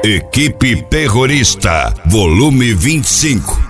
Equipe Terrorista, volume 25.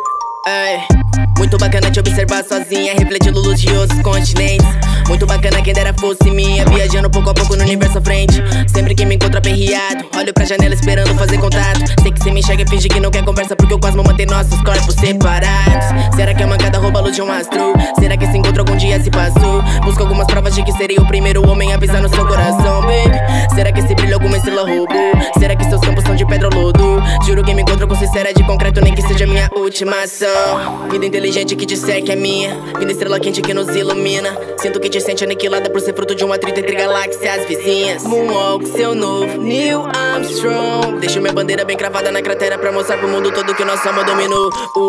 Muito bacana te observar sozinha, refletindo luz de outros continentes. Muito bacana quem dera fosse minha, viajando pouco a pouco no universo à frente. Sempre que me encontro aperreado, olho pra janela esperando fazer contato. Sei que cê me enxerga e finge que não quer conversa, porque o cosmo mantém nossos corpos separados. Será que a mancada rouba a luz de um astro? Será que esse encontro algum dia se passou? Busco algumas provas de que seria o primeiro homem a pisar no seu coração, baby. Será que esse brilho alguma estrela roubou? Será que seus campos são de pedra ou lodo? Juro que me encontro com sincera de concreto, nem que seja minha última ação. Vida inteligente que disser que é minha, vida estrela quente que nos ilumina. Sinto que te sente aniquilada por ser fruto de um atrito entre galáxias vizinhas. Moonwalk, seu novo Neil Armstrong. Deixo minha bandeira bem cravada na cratera pra mostrar pro mundo todo que nossa alma dominou.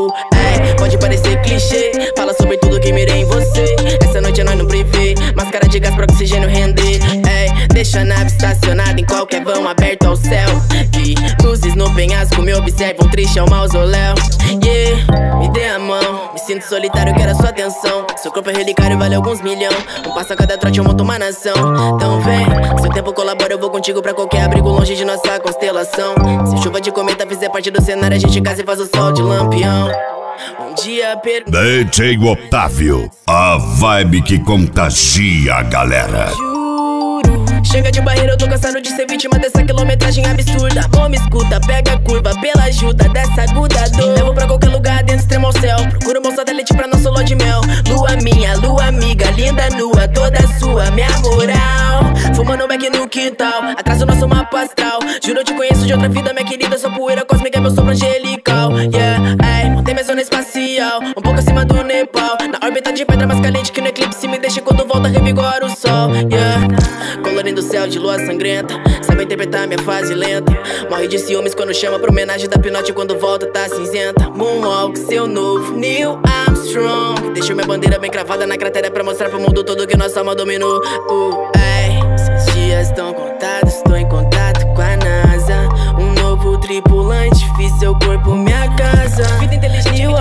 Pode parecer clichê, fala sobre tudo que mirei em você. Essa noite é nós no privê, máscara de gás pra oxigênio render. Deixa a nave estacionada em qualquer vão aberto ao céu. E luzes no penhasco me observam, triste é o mausoléu. Me dê a mão, me sinto solitário, quero a sua atenção. Seu corpo é relicário, vale alguns milhão. Um passo a cada trote eu monto uma nação. Então vem, se o tempo colabora eu vou contigo pra qualquer abrigo longe de nossa constelação. Se chuva de cometa fizer parte do cenário, a gente casa e faz o sol de lampião. Um dia DJ Otávio, a vibe que contagia a galera. Chega de barreira, eu tô cansado de ser vítima dessa quilometragem absurda. Bom, me escuta, pega a curva pela ajuda dessa aguda dor. Levo pra qualquer lugar dentro extremo ao céu. Procuro um bom satélite pra nosso lua de mel. Lua minha, lua amiga, linda nua, toda sua, minha moral. Fumando back no quintal, atrás do nosso mapa astral. Juro eu te conheço de outra vida, minha querida. Sua poeira cósmica é meu sopro angelical. Montei minha zona espacial, um pouco acima do Nepal. Na órbita de pedra mais caliente que no eclipse me deixa quando volta revigora o sol. Colorindo o céu de lua sangrenta, sabe interpretar minha fase lenta. Morre de ciúmes quando chama pra homenagem da pinote, quando volta tá cinzenta. Moonwalk, seu novo Neil Armstrong. Deixo minha bandeira bem cravada na cratera pra mostrar pro mundo todo que nossa alma dominou. Esses dias estão contados, estou em contato com a NASA. Um novo tripulante, fiz seu corpo minha casa. Vida inteligente, Neil